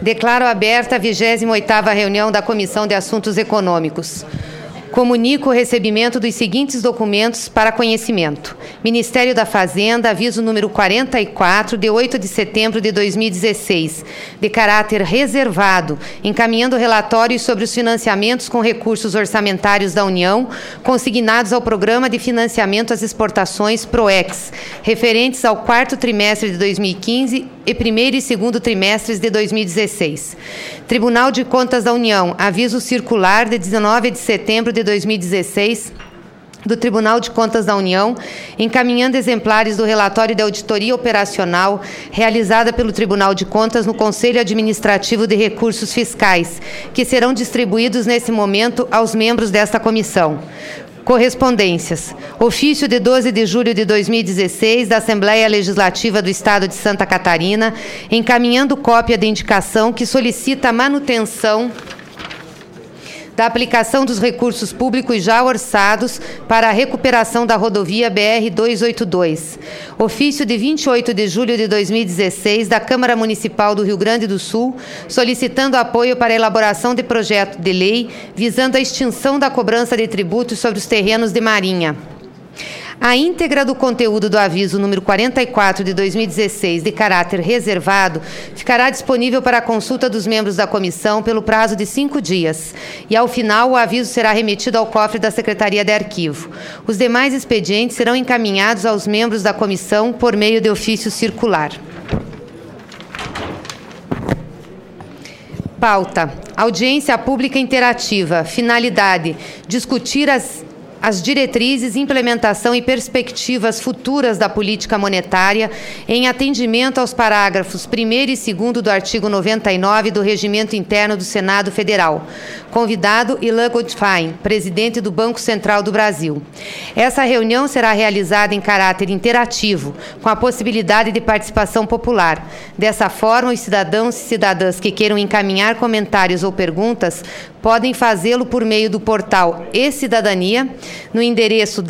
Declaro aberta a 28ª reunião da Comissão de Assuntos Econômicos. Comunico o recebimento dos seguintes documentos para conhecimento. Ministério da Fazenda, aviso número 44, de 8 de setembro de 2016, de caráter reservado, encaminhando relatórios sobre os financiamentos com recursos orçamentários da União, consignados ao Programa de Financiamento às Exportações, PROEX, referentes ao 4º trimestre de 2015 e 1º e 2º trimestres de 2016. Tribunal de Contas da União, aviso circular de 19 de setembro de 2016, do Tribunal de Contas da União, encaminhando exemplares do relatório de auditoria operacional realizada pelo Tribunal de Contas no Conselho Administrativo de Recursos Fiscais, que serão distribuídos nesse momento aos membros desta comissão. Correspondências. Ofício de 12 de julho de 2016 da Assembleia Legislativa do Estado de Santa Catarina, encaminhando cópia de indicação que solicita a manutenção da aplicação dos recursos públicos já orçados para a recuperação da rodovia BR-282. Ofício de 28 de julho de 2016 da Câmara Municipal do Rio Grande do Sul, solicitando apoio para a elaboração de projeto de lei visando a extinção da cobrança de tributos sobre os terrenos de Marinha. A íntegra do conteúdo do aviso número 44 de 2016, de caráter reservado, ficará disponível para a consulta dos membros da comissão pelo prazo de 5 dias. E, ao final, o aviso será remetido ao cofre da Secretaria de Arquivo. Os demais expedientes serão encaminhados aos membros da comissão por meio de ofício circular. Pauta: audiência pública interativa. Finalidade: discutir as diretrizes, implementação e perspectivas futuras da política monetária em atendimento aos parágrafos 1º e 2º do artigo 99 do Regimento Interno do Senado Federal. Convidado, Ilan Goldfein, presidente do Banco Central do Brasil. Essa reunião será realizada em caráter interativo, com a possibilidade de participação popular. Dessa forma, os cidadãos e cidadãs que queiram encaminhar comentários ou perguntas podem fazê-lo por meio do portal e-Cidadania, no endereço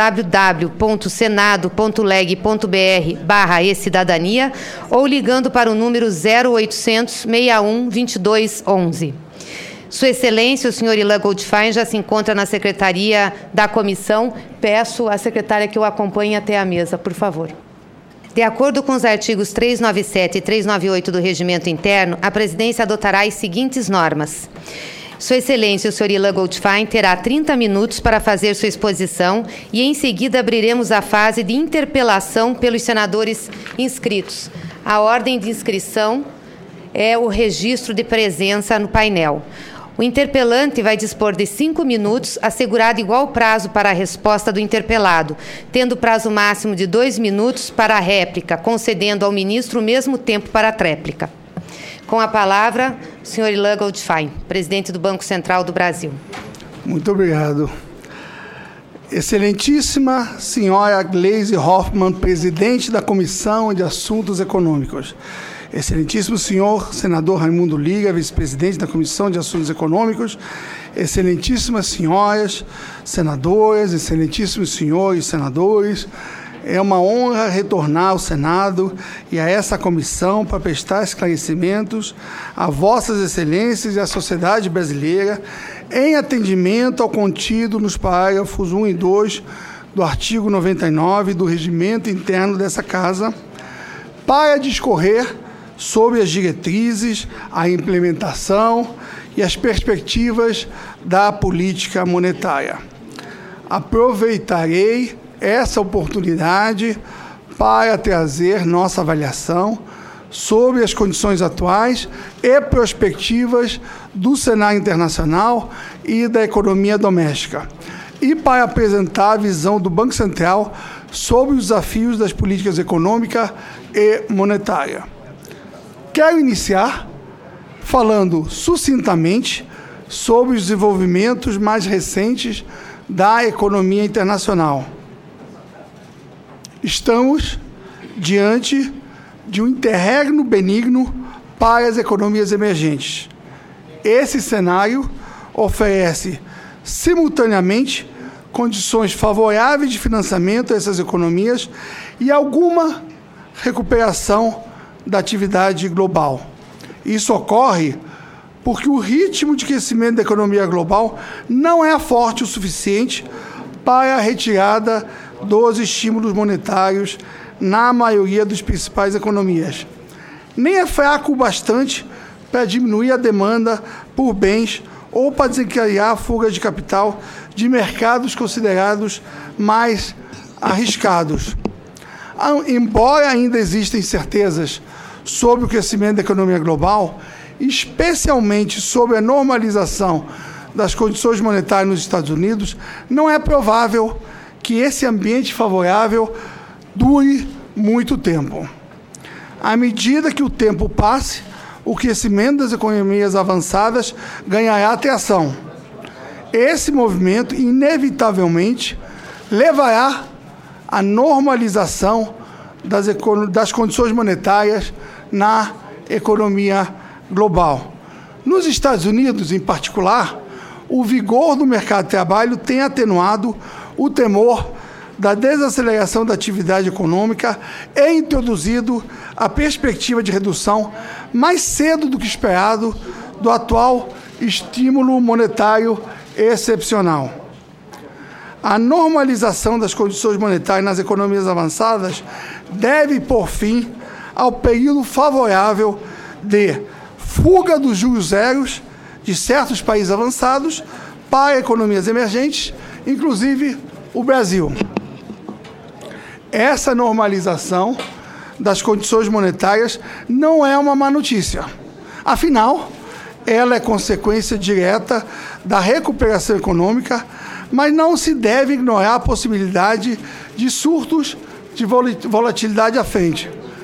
www.senado.leg.br/e-Cidadania ou ligando para o número 0800 61 22 11. Sua Excelência, o senhor Ilan Goldfein, já se encontra na secretaria da comissão. Peço à secretária que o acompanhe até a mesa, por favor. De acordo com os artigos 397 e 398 do Regimento Interno, a presidência adotará as seguintes normas. Sua Excelência, o senhor Ilan Goldfein, terá 30 minutos para fazer sua exposição e, em seguida, abriremos a fase de interpelação pelos senadores inscritos. A ordem de inscrição é o registro de presença no painel. O interpelante vai dispor de 5 minutos, assegurado igual prazo para a resposta do interpelado, tendo prazo máximo de 2 minutos para a réplica, concedendo ao ministro o mesmo tempo para a tréplica. Com a palavra, o senhor Ilan Goldfein, presidente do Banco Central do Brasil. Muito obrigado. Excelentíssima senhora Gleisi Hoffmann, presidente da Comissão de Assuntos Econômicos. Excelentíssimo senhor senador Raimundo Liga, vice-presidente da Comissão de Assuntos Econômicos. Excelentíssimas senhoras senadoras, excelentíssimos senhores senadores, é uma honra retornar ao Senado e a essa comissão para prestar esclarecimentos a vossas excelências e à sociedade brasileira em atendimento ao contido nos parágrafos 1 e 2 do artigo 99 do Regimento Interno dessa Casa, para discorrer sobre as diretrizes, a implementação e as perspectivas da política monetária. Aproveitarei essa oportunidade para trazer nossa avaliação sobre as condições atuais e perspectivas do cenário internacional e da economia doméstica, e para apresentar a visão do Banco Central sobre os desafios das políticas econômica e monetária. Quero iniciar falando sucintamente sobre os desenvolvimentos mais recentes da economia internacional. Estamos diante de um interregno benigno para as economias emergentes. Esse cenário oferece, simultaneamente, condições favoráveis de financiamento a essas economias e alguma recuperação da atividade global. Isso ocorre porque o ritmo de crescimento da economia global não é forte o suficiente para a retirada dos estímulos monetários na maioria das principais economias. Nem é fraco o bastante para diminuir a demanda por bens ou para desencadear a fuga de capital de mercados considerados mais arriscados. Embora ainda existam incertezas sobre o crescimento da economia global, especialmente sobre a normalização das condições monetárias nos Estados Unidos, não é provável que esse ambiente favorável dure muito tempo. À medida que o tempo passe, o crescimento das economias avançadas ganhará atração. Esse movimento, inevitavelmente, levará à normalização das condições monetárias na economia global. Nos Estados Unidos, em particular, o vigor do mercado de trabalho tem atenuado o temor da desaceleração da atividade econômica e introduzido a perspectiva de redução mais cedo do que esperado do atual estímulo monetário excepcional. A normalização das condições monetárias nas economias avançadas deve pôr fim ao período favorável de fuga dos juros zeros de certos países avançados para economias emergentes, inclusive o Brasil. Essa normalização das condições monetárias não é uma má notícia. Afinal, ela é consequência direta da recuperação econômica, mas não se deve ignorar a possibilidade de surtos de volatilidade à frente.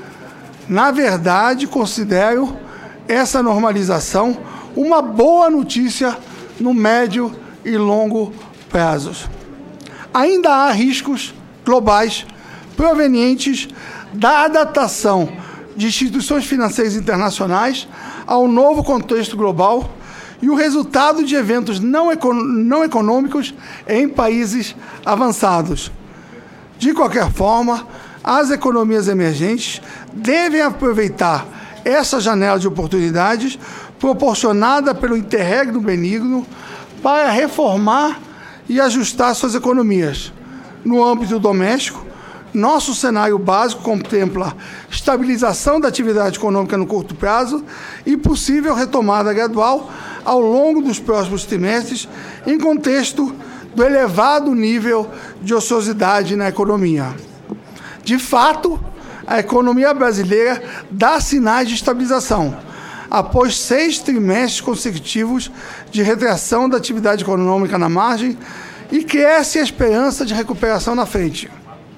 Na verdade, considero essa normalização uma boa notícia no médio e longo prazos. Ainda há riscos globais provenientes da adaptação de instituições financeiras internacionais ao novo contexto global e o resultado de eventos não econômicos em países avançados. De qualquer forma, as economias emergentes devem aproveitar essa janela de oportunidades proporcionada pelo interregno benigno para reformar e ajustar suas economias. No âmbito doméstico, nosso cenário básico contempla estabilização da atividade econômica no curto prazo e possível retomada gradual ao longo dos próximos trimestres, em contexto do elevado nível de ociosidade na economia. De fato, a economia brasileira dá sinais de estabilização, após 6 trimestres consecutivos de retração da atividade econômica na margem e cresce a esperança de recuperação na frente.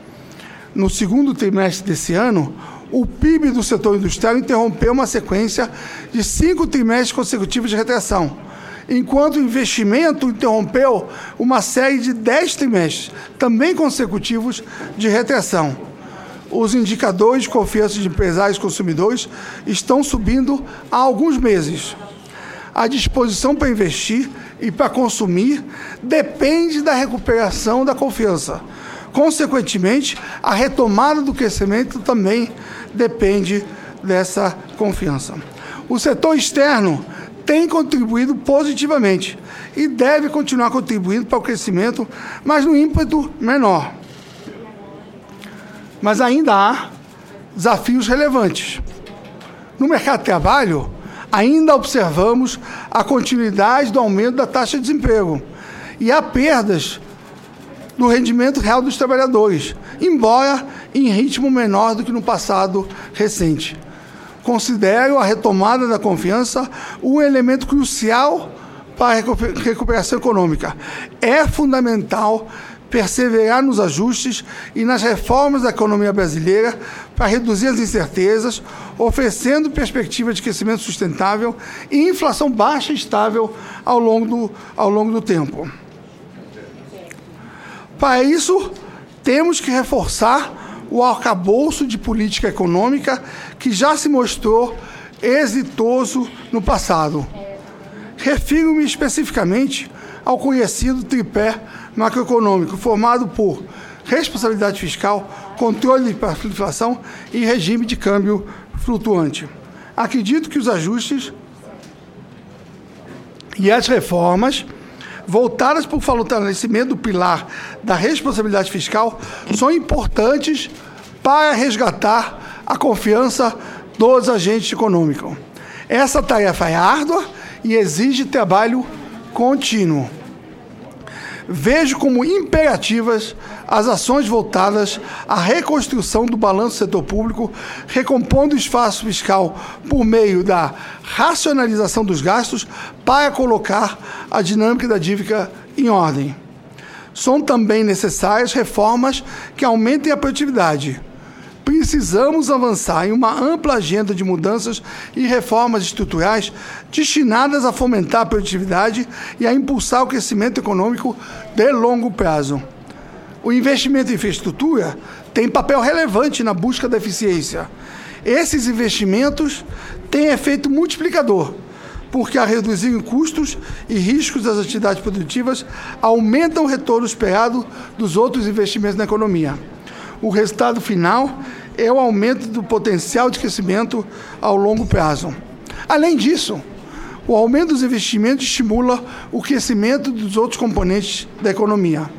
No segundo trimestre desse ano, o PIB do setor industrial interrompeu uma sequência de 5 trimestres consecutivos de retração, enquanto o investimento interrompeu uma série de 10 trimestres, também consecutivos, de retração. Os indicadores de confiança de empresários e consumidores estão subindo há alguns meses. A disposição para investir e para consumir depende da recuperação da confiança. Consequentemente, a retomada do crescimento também depende dessa confiança. O setor externo tem contribuído positivamente e deve continuar contribuindo para o crescimento, mas no ímpeto menor. Mas ainda há desafios relevantes. No mercado de trabalho, ainda observamos a continuidade do aumento da taxa de desemprego e há perdas do rendimento real dos trabalhadores, embora em ritmo menor do que no passado recente. Considero a retomada da confiança um elemento crucial para a recuperação econômica. É fundamental perseverar nos ajustes e nas reformas da economia brasileira para reduzir as incertezas, oferecendo perspectiva de crescimento sustentável e inflação baixa e estável ao longo do tempo. Para isso, temos que reforçar o arcabouço de política econômica que já se mostrou exitoso no passado. Refiro-me especificamente ao conhecido tripé macroeconômico, formado por responsabilidade fiscal, controle da inflação e regime de câmbio flutuante. Acredito que os ajustes e as reformas voltadas para o fortalecimento do pilar da responsabilidade fiscal são importantes para resgatar a confiança dos agentes econômicos. Essa tarefa é árdua e exige trabalho contínuo. Vejo como imperativas as ações voltadas à reconstrução do balanço do setor público, recompondo o espaço fiscal por meio da racionalização dos gastos para colocar a dinâmica da dívida em ordem. São também necessárias reformas que aumentem a produtividade. Precisamos avançar em uma ampla agenda de mudanças e reformas estruturais destinadas a fomentar a produtividade e a impulsar o crescimento econômico de longo prazo. O investimento em infraestrutura tem papel relevante na busca da eficiência. Esses investimentos têm efeito multiplicador, porque, ao reduzirem custos e riscos das atividades produtivas, aumentam o retorno esperado dos outros investimentos na economia. O resultado final é o aumento do potencial de crescimento ao longo prazo. Além disso, o aumento dos investimentos estimula o crescimento dos outros componentes da economia.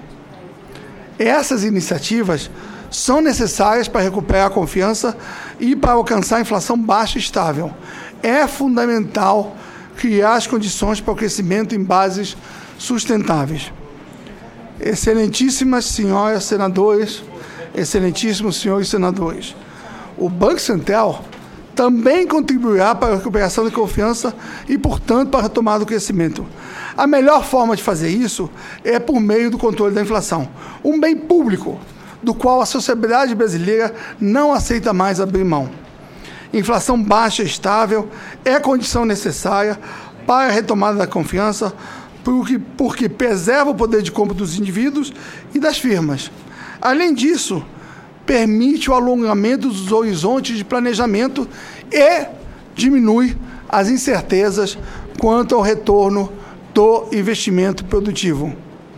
Essas iniciativas são necessárias para recuperar a confiança e para alcançar a inflação baixa e estável. É fundamental criar as condições para o crescimento em bases sustentáveis. Excelentíssimas senhoras senadoras, excelentíssimos senhores senadores, o Banco Central também contribuirá para a recuperação da confiança e, portanto, para a retomada do crescimento. A melhor forma de fazer isso é por meio do controle da inflação, um bem público do qual a sociedade brasileira não aceita mais abrir mão. Inflação baixa e estável é condição necessária para a retomada da confiança, porque preserva o poder de compra dos indivíduos e das firmas. Além disso, permite o alongamento dos horizontes de planejamento e diminui as incertezas quanto ao retorno do investimento produtivo.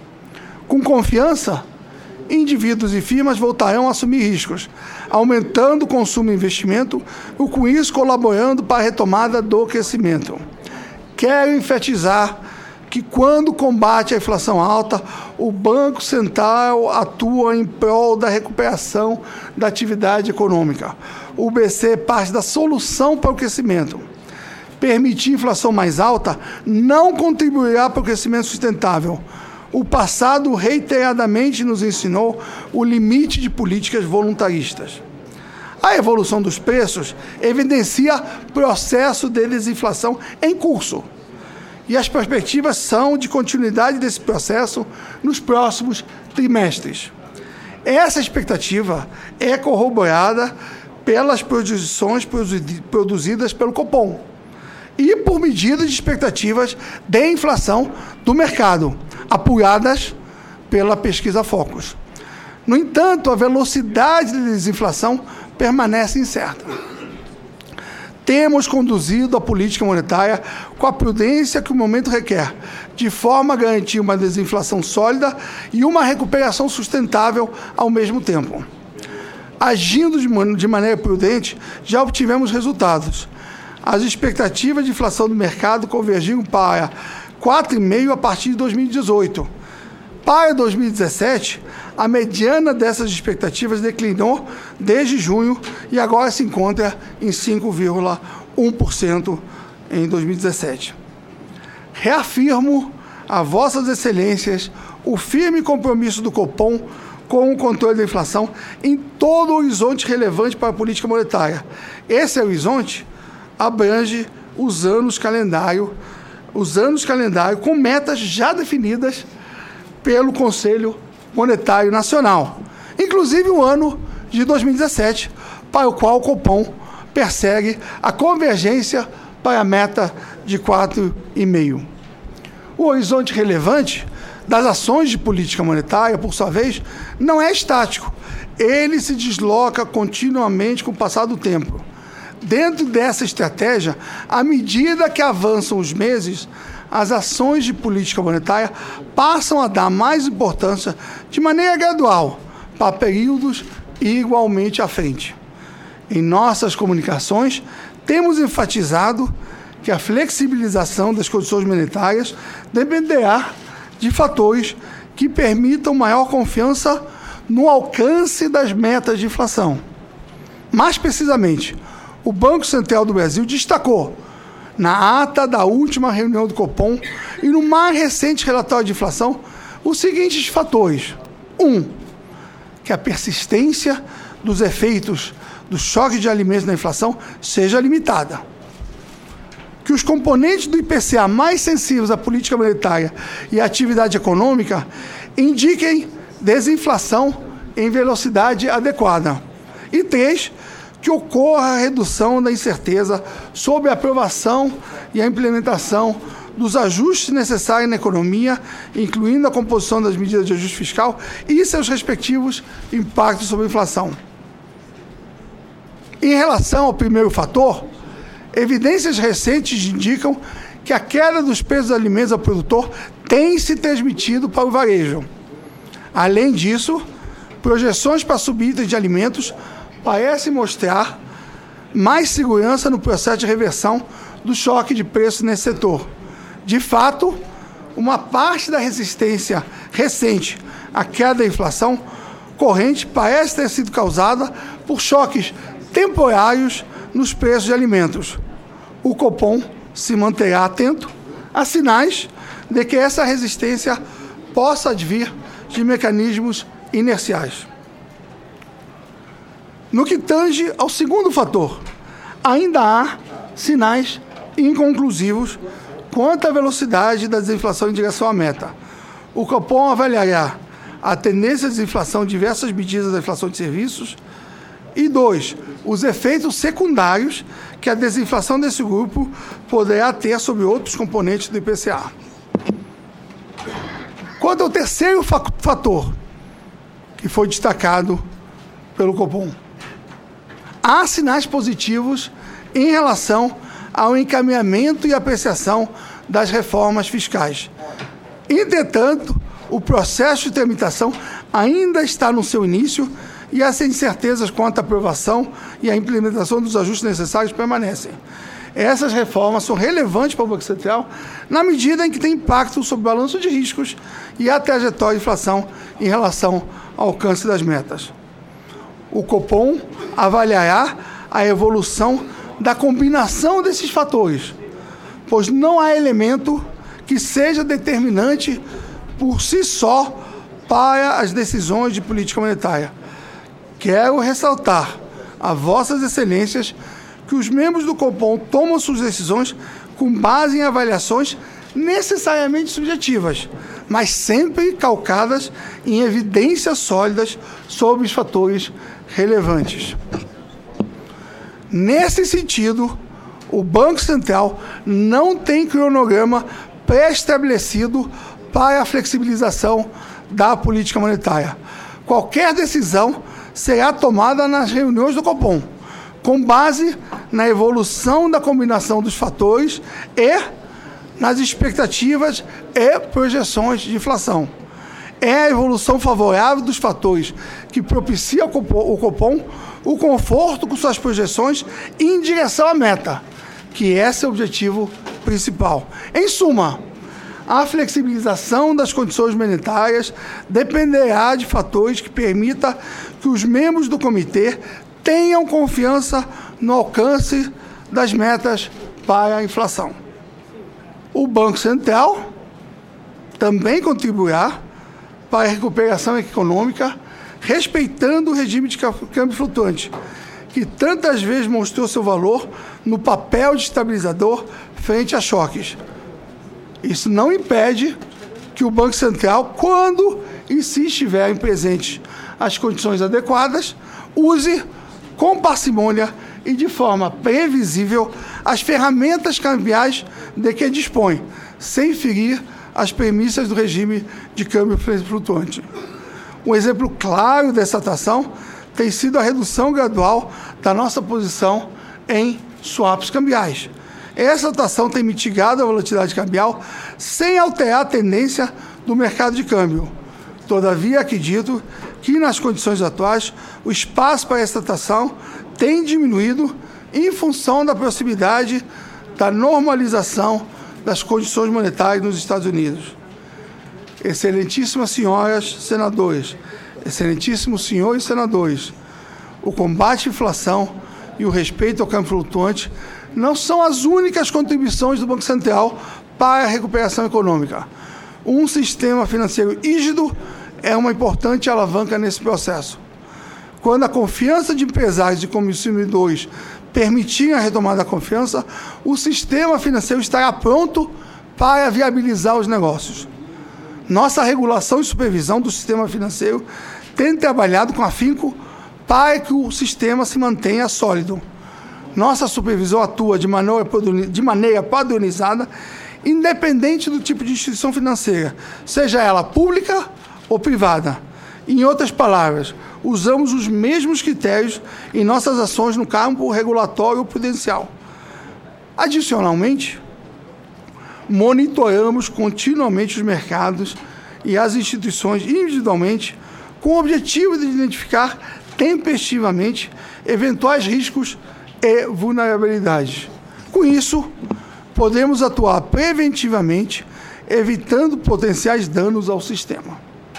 Com confiança, indivíduos e firmas voltarão a assumir riscos, aumentando o consumo e investimento, e com isso colaborando para a retomada do crescimento. Quero enfatizar que, quando combate a inflação alta, o Banco Central atua em prol da recuperação da atividade econômica. O BC parte da solução para o crescimento. Permitir inflação mais alta não contribuirá para o crescimento sustentável. O passado reiteradamente nos ensinou o limite de políticas voluntaristas. A evolução dos preços evidencia processo de desinflação em curso. E as perspectivas são de continuidade desse processo nos próximos trimestres. Essa expectativa é corroborada pelas projeções produzidas pelo Copom e por medidas de expectativas de inflação do mercado, apuradas pela pesquisa Focus. No entanto, a velocidade da desinflação permanece incerta. Temos conduzido a política monetária com a prudência que o momento requer, de forma a garantir uma desinflação sólida e uma recuperação sustentável ao mesmo tempo. Agindo de maneira prudente, já obtivemos resultados. As expectativas de inflação do mercado convergiram para 4,5% a partir de 2018. Para 2017, a mediana dessas expectativas declinou desde junho e agora se encontra em 5,1% em 2017. Reafirmo a vossas excelências o firme compromisso do Copom com o controle da inflação em todo o horizonte relevante para a política monetária. Esse horizonte abrange os anos calendário com metas já definidas pelo Conselho Monetário Nacional, inclusive o ano de 2017, para o qual o Copom persegue a convergência para a meta de 4,5%. O horizonte relevante das ações de política monetária, por sua vez, não é estático. Ele se desloca continuamente com o passar do tempo. Dentro dessa estratégia, à medida que avançam os meses, as ações de política monetária passam a dar mais importância de maneira gradual para períodos igualmente à frente. Em nossas comunicações, temos enfatizado que a flexibilização das condições monetárias dependerá de fatores que permitam maior confiança no alcance das metas de inflação. Mais precisamente, o Banco Central do Brasil destacou, na ata da última reunião do Copom e no mais recente relatório de inflação, os seguintes fatores. 1. Que a persistência dos efeitos do choque de alimentos na inflação seja limitada. Que os componentes do IPCA mais sensíveis à política monetária e à atividade econômica indiquem desinflação em velocidade adequada. E 3. Que ocorra a redução da incerteza sobre a aprovação e a implementação dos ajustes necessários na economia, incluindo a composição das medidas de ajuste fiscal e seus respectivos impactos sobre a inflação. Em relação ao primeiro fator, evidências recentes indicam que a queda dos preços dos alimentos ao produtor tem se transmitido para o varejo. Além disso, projeções para subidas de alimentos parecem mostrar mais segurança no processo de reversão do choque de preços nesse setor. De fato, uma parte da resistência recente à queda da inflação corrente parece ter sido causada por choques temporários nos preços de alimentos. O Copom se manterá atento a sinais de que essa resistência possa advir de mecanismos inerciais. No que tange ao segundo fator, ainda há sinais inconclusivos quanto à velocidade da desinflação em direção à meta. O Copom avaliará a tendência de desinflação de diversas medidas da inflação de serviços e 2. Os efeitos secundários que a desinflação desse grupo poderá ter sobre outros componentes do IPCA. Quanto ao terceiro fator, que foi destacado pelo Copom, há sinais positivos em relação ao encaminhamento e apreciação das reformas fiscais. Entretanto, o processo de tramitação ainda está no seu início e as incertezas quanto à aprovação e à implementação dos ajustes necessários permanecem. Essas reformas são relevantes para o Banco Central na medida em que têm impacto sobre o balanço de riscos e a trajetória de inflação em relação ao alcance das metas. O Copom avaliará a evolução da combinação desses fatores, pois não há elemento que seja determinante por si só para as decisões de política monetária. Quero ressaltar a vossas excelências que os membros do Copom tomam suas decisões com base em avaliações necessariamente subjetivas, mas sempre calcadas em evidências sólidas sobre os fatores relevantes. Nesse sentido, o Banco Central não tem cronograma pré-estabelecido para a flexibilização da política monetária. Qualquer decisão será tomada nas reuniões do Copom, com base na evolução da combinação dos fatores e nas expectativas e projeções de inflação. É a evolução favorável dos fatores que propicia ao Copom o conforto com suas projeções em direção à meta, que esse é o objetivo principal. Em suma, a flexibilização das condições monetárias dependerá de fatores que permitam que os membros do comitê tenham confiança no alcance das metas para a inflação. O Banco Central também contribuirá para a recuperação econômica, respeitando o regime de câmbio flutuante, que tantas vezes mostrou seu valor no papel de estabilizador frente a choques. Isso não impede que o Banco Central, quando e se estiverem presentes as condições adequadas, use com parcimônia e de forma previsível as ferramentas cambiais de que dispõe, sem ferir as premissas do regime de câmbio flutuante. Um exemplo claro dessa atuação tem sido a redução gradual da nossa posição em swaps cambiais. Essa atuação tem mitigado a volatilidade cambial sem alterar a tendência do mercado de câmbio. Todavia, acredito que, nas condições atuais, o espaço para essa atuação tem diminuído em função da proximidade da normalização das condições monetárias nos Estados Unidos. Excelentíssimas senhoras senadoras, excelentíssimos senhores senadores, o combate à inflação e o respeito ao câmbio flutuante não são as únicas contribuições do Banco Central para a recuperação econômica. Um sistema financeiro rígido é uma importante alavanca nesse processo. Quando a confiança de empresários e consumidores permitirem a retomada da confiança, o sistema financeiro estará pronto para viabilizar os negócios. Nossa regulação e supervisão do sistema financeiro tem trabalhado com afinco para que o sistema se mantenha sólido. Nossa supervisão atua de maneira padronizada, independente do tipo de instituição financeira, seja ela pública ou privada. Em outras palavras, usamos os mesmos critérios em nossas ações no campo regulatório ou prudencial. Adicionalmente, monitoramos continuamente os mercados e as instituições individualmente, com o objetivo de identificar tempestivamente eventuais riscos e vulnerabilidades. Com isso, podemos atuar preventivamente, evitando potenciais danos ao sistema.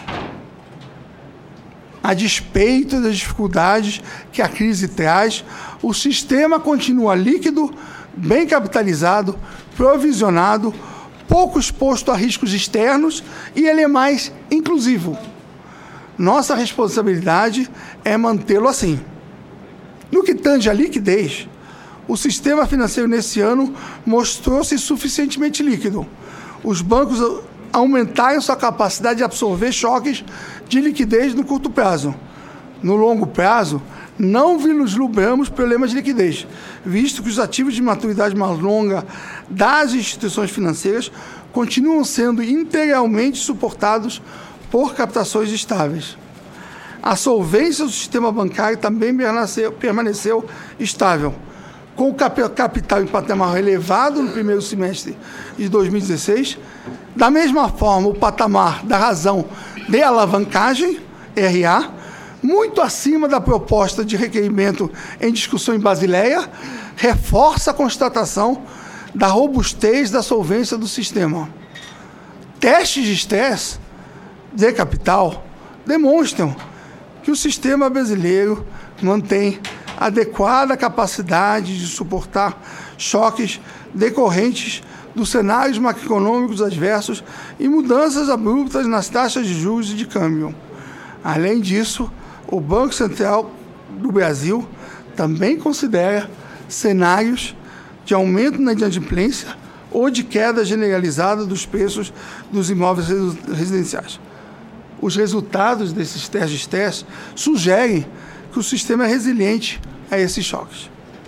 A despeito das dificuldades que a crise traz, o sistema continua líquido, bem capitalizado, provisionado, pouco exposto a riscos externos e ele é mais inclusivo. Nossa responsabilidade é mantê-lo assim. No que tange à liquidez, o sistema financeiro nesse ano mostrou-se suficientemente líquido. Os bancos aumentaram sua capacidade de absorver choques de liquidez no curto prazo. No longo prazo, não vislumbramos problemas de liquidez, visto que os ativos de maturidade mais longa das instituições financeiras continuam sendo integralmente suportados por captações estáveis. A solvência do sistema bancário também permaneceu estável, com o capital em patamar elevado no primeiro semestre de 2016. Da mesma forma, o patamar da razão de alavancagem, RA, muito acima da proposta de requerimento em discussão em Basileia, reforça a constatação da robustez da solvência do sistema. Testes de estresse de capital demonstram que o sistema brasileiro mantém adequada capacidade de suportar choques decorrentes dos cenários macroeconômicos adversos e mudanças abruptas nas taxas de juros e de câmbio. Além disso, o Banco Central do Brasil também considera cenários de aumento na inadimplência ou de queda generalizada dos preços dos imóveis residenciais. Os resultados desses testes de estresse sugerem que o sistema é resiliente a esses choques.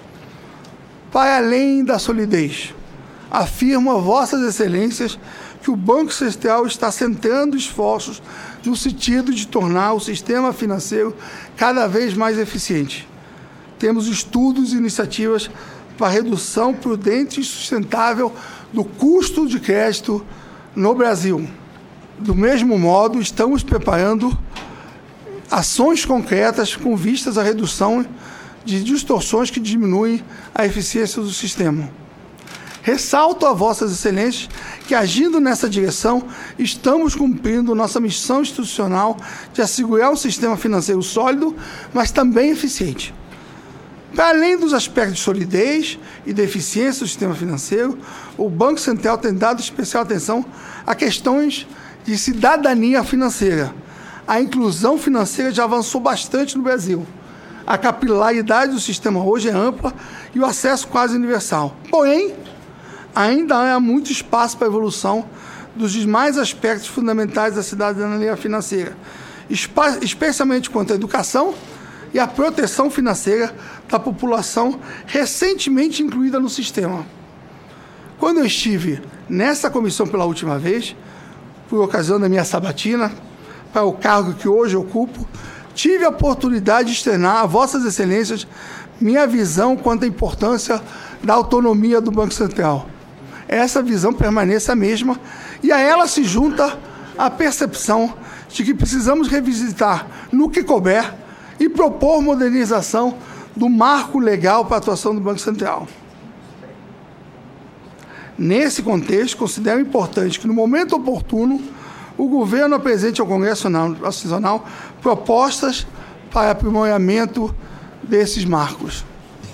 Para além da solidez, afirmo a vossas excelências que o Banco Central está centrando esforços no sentido de tornar o sistema financeiro cada vez mais eficiente. Temos estudos e iniciativas para redução prudente e sustentável do custo de crédito no Brasil. Do mesmo modo, estamos preparando ações concretas com vistas à redução de distorções que diminuem a eficiência do sistema. Ressalto a vossas excelências que, agindo nessa direção, estamos cumprindo nossa missão institucional de assegurar um sistema financeiro sólido, mas também eficiente. Para além dos aspectos de solidez e de eficiência do sistema financeiro, o Banco Central tem dado especial atenção a questões de cidadania financeira. A inclusão financeira já avançou bastante no Brasil. A capilaridade do sistema hoje é ampla e o acesso quase universal. Porém, ainda há muito espaço para a evolução dos demais aspectos fundamentais da cidadania financeira, especialmente quanto à educação e à proteção financeira da população recentemente incluída no sistema. Quando eu estive nessa comissão pela última vez, por ocasião da minha sabatina, para o cargo que hoje ocupo, tive a oportunidade de externar a vossas excelências minha visão quanto à importância da autonomia do Banco Central. Essa visão permanece a mesma e a ela se junta a percepção de que precisamos revisitar no que couber e propor modernização do marco legal para a atuação do Banco Central. Nesse contexto, considero importante que, no momento oportuno, o governo apresente ao Congresso Nacional propostas para aprimoramento desses marcos.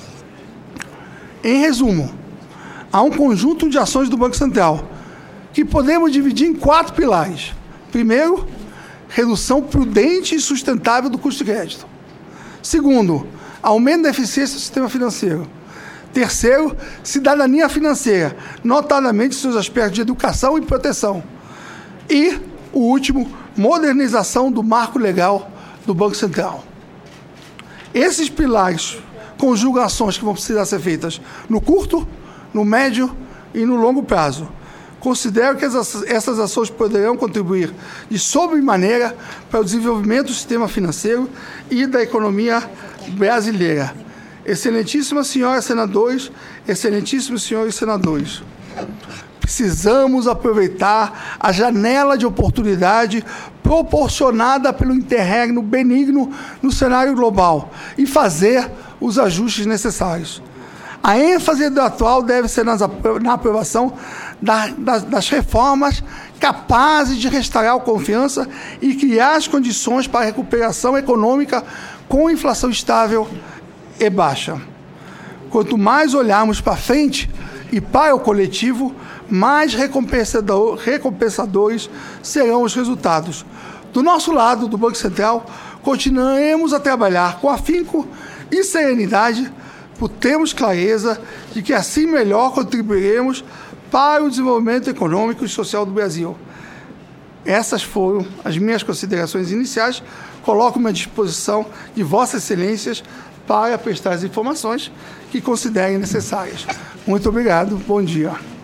Em resumo, há um conjunto de ações do Banco Central que podemos dividir em 4 pilares. Primeiro, redução prudente e sustentável do custo de crédito. Segundo, aumento da eficiência do sistema financeiro. Terceiro, cidadania financeira, notadamente seus aspectos de educação e proteção. E, o último, modernização do marco legal do Banco Central. Esses pilares conjugam ações que vão precisar ser feitas no curto, no médio e no longo prazo. Considero que essas ações poderão contribuir de sobremaneira para o desenvolvimento do sistema financeiro e da economia brasileira. Excelentíssimas senhoras senadores, excelentíssimos senhores senadores, precisamos aproveitar a janela de oportunidade proporcionada pelo interregno benigno no cenário global e fazer os ajustes necessários. A ênfase do atual deve ser na aprovação das reformas capazes de restaurar a confiança e criar as condições para a recuperação econômica com inflação estável e baixa. Quanto mais olharmos para frente e para o coletivo, mais recompensadores serão os resultados. Do nosso lado, do Banco Central, continuaremos a trabalhar com afinco e serenidade, por termos clareza de que assim melhor contribuiremos para o desenvolvimento econômico e social do Brasil. Essas foram as minhas considerações iniciais. Coloco-me à disposição de Vossas Excelências para prestar as informações que considerem necessárias. Muito obrigado. Bom dia.